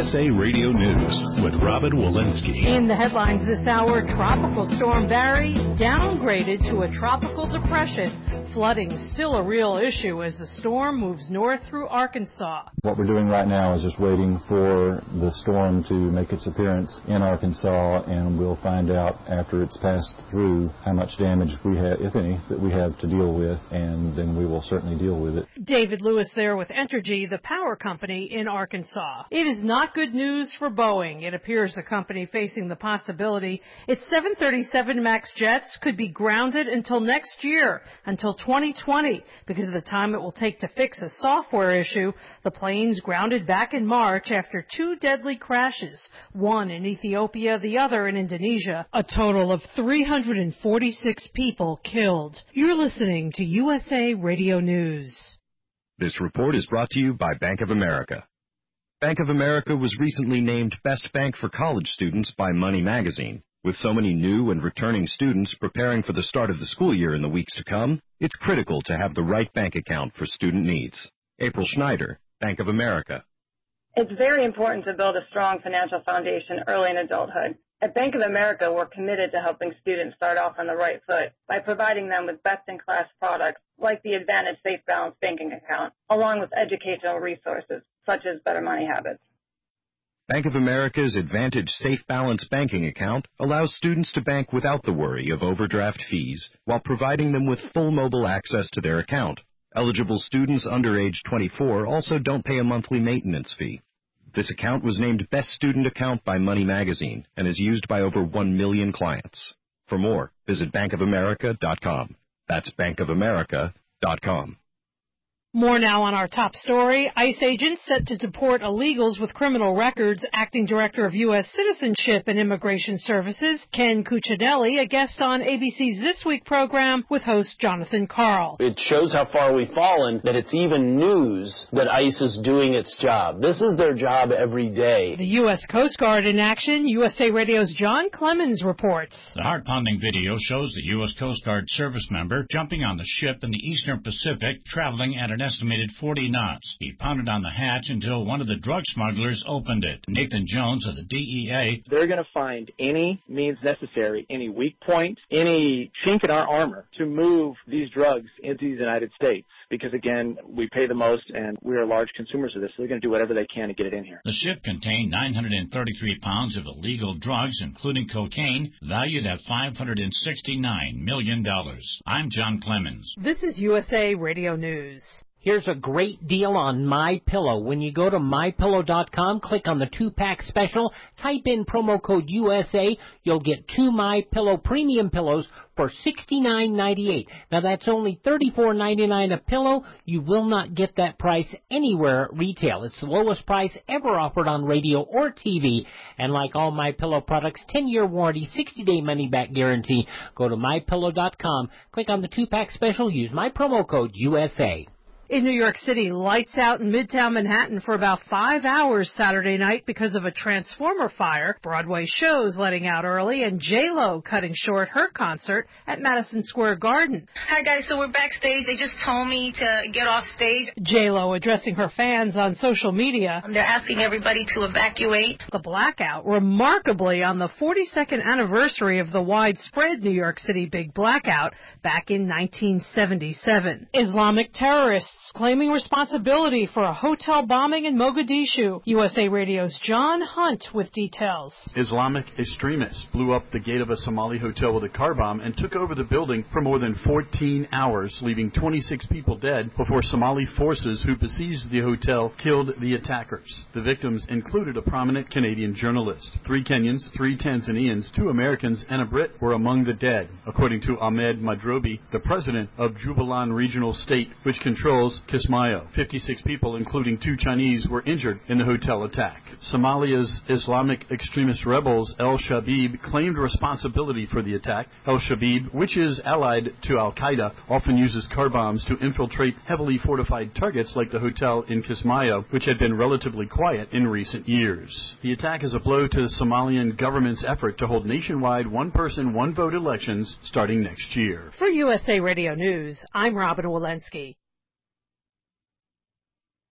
USA Radio News with Robin Walensky. In the headlines this hour, Tropical Storm Barry downgraded to a tropical depression. Flooding still a real issue as the storm moves north through Arkansas. What we're doing right now is just waiting for the storm to make its appearance in Arkansas, and we'll find out after it's passed through how much damage we have, if any, that we have to deal with, and then we will certainly deal with it. David Lewis there with Entergy, the power company in Arkansas. It is not good news for Boeing. It appears the company facing the possibility its 737 MAX jets could be grounded until next year, until 2020, because of the time it will take to fix a software issue. The planes grounded back in March after 2 deadly crashes, one in Ethiopia, the other in Indonesia. A total of 346 people killed. You're listening to USA Radio News. This report is brought to you by Bank of America. Bank of America was recently named Best Bank for College Students by Money Magazine. With so many new and returning students preparing for the start of the school year in the weeks to come, it's critical to have the right bank account for student needs. April Schneider, Bank of America. It's very important to build a strong financial foundation early in adulthood. At Bank of America, we're committed to helping students start off on the right foot by providing them with best-in-class products like the Advantage Safe Balance banking account, along with educational resources such as Better Money Habits. Bank of America's Advantage Safe Balance banking account allows students to bank without the worry of overdraft fees while providing them with full mobile access to their account. Eligible students under age 24 also don't pay a monthly maintenance fee. This account was named Best Student Account by Money Magazine and is used by over 1 million clients. For more, visit bankofamerica.com. That's bankofamerica.com. More now on our top story. ICE agents set to deport illegals with criminal records. Acting Director of U.S. Citizenship and Immigration Services, Ken Cuccinelli, a guest on ABC's This Week program with host Jonathan Karl. It shows how far we've fallen, that it's even news that ICE is doing its job. This is their job every day. The U.S. Coast Guard in action. USA Radio's John Clemens reports. The heart-pounding video shows the U.S. Coast Guard service member jumping on the ship in the Eastern Pacific, traveling at an estimated 40 knots. He pounded on the hatch until one of the drug smugglers opened it. Nathan Jones of the DEA. They're going to find any means necessary, any weak point, any chink in our armor to move these drugs into the United States. Because, again, we pay the most and we're large consumers of this, so they're going to do whatever they can to get it in here. The ship contained 933 pounds of illegal drugs, including cocaine, valued at $569 million. I'm John Clemens. This is USA Radio News. Here's a great deal on MyPillow. When you go to MyPillow.com, click on the 2-pack special, type in promo code USA, you'll get 2 MyPillow premium pillows for $69.98. Now, that's only $34.99 a pillow. You will not get that price anywhere at retail. It's the lowest price ever offered on radio or TV. And like all MyPillow products, 10-year warranty, 60-day money-back guarantee. Go to MyPillow.com, click on the 2-pack special, use my promo code USA. In New York City, lights out in Midtown Manhattan for about 5 hours Saturday night because of a transformer fire. Broadway shows letting out early, and J-Lo cutting short her concert at Madison Square Garden. Hi, guys. So we're backstage. They just told me to get off stage. J-Lo addressing her fans on social media. They're asking everybody to evacuate. The blackout, remarkably on the 42nd anniversary of the widespread New York City big blackout back in 1977. Islamic terrorists claiming responsibility for a hotel bombing in Mogadishu. USA Radio's John Hunt with details. Islamic extremists blew up the gate of a Somali hotel with a car bomb and took over the building for more than 14 hours, leaving 26 people dead before Somali forces who besieged the hotel killed the attackers. The victims included a prominent Canadian journalist. 3 Kenyans, 3 Tanzanians, 2 Americans, and a Brit were among the dead, according to Ahmed Madrobi, the president of Jubaland Regional State, which controls Kismayo. 56 people, including 2 Chinese, were injured in the hotel attack. Somalia's Islamic extremist rebels Al-Shabaab claimed responsibility for the attack. Al-Shabaab, which is allied to Al-Qaeda, often uses car bombs to infiltrate heavily fortified targets like the hotel in Kismayo, which had been relatively quiet in recent years. The attack is a blow to the Somalian government's effort to hold nationwide one-person, one-vote elections starting next year. For USA Radio News, I'm Robin Walensky.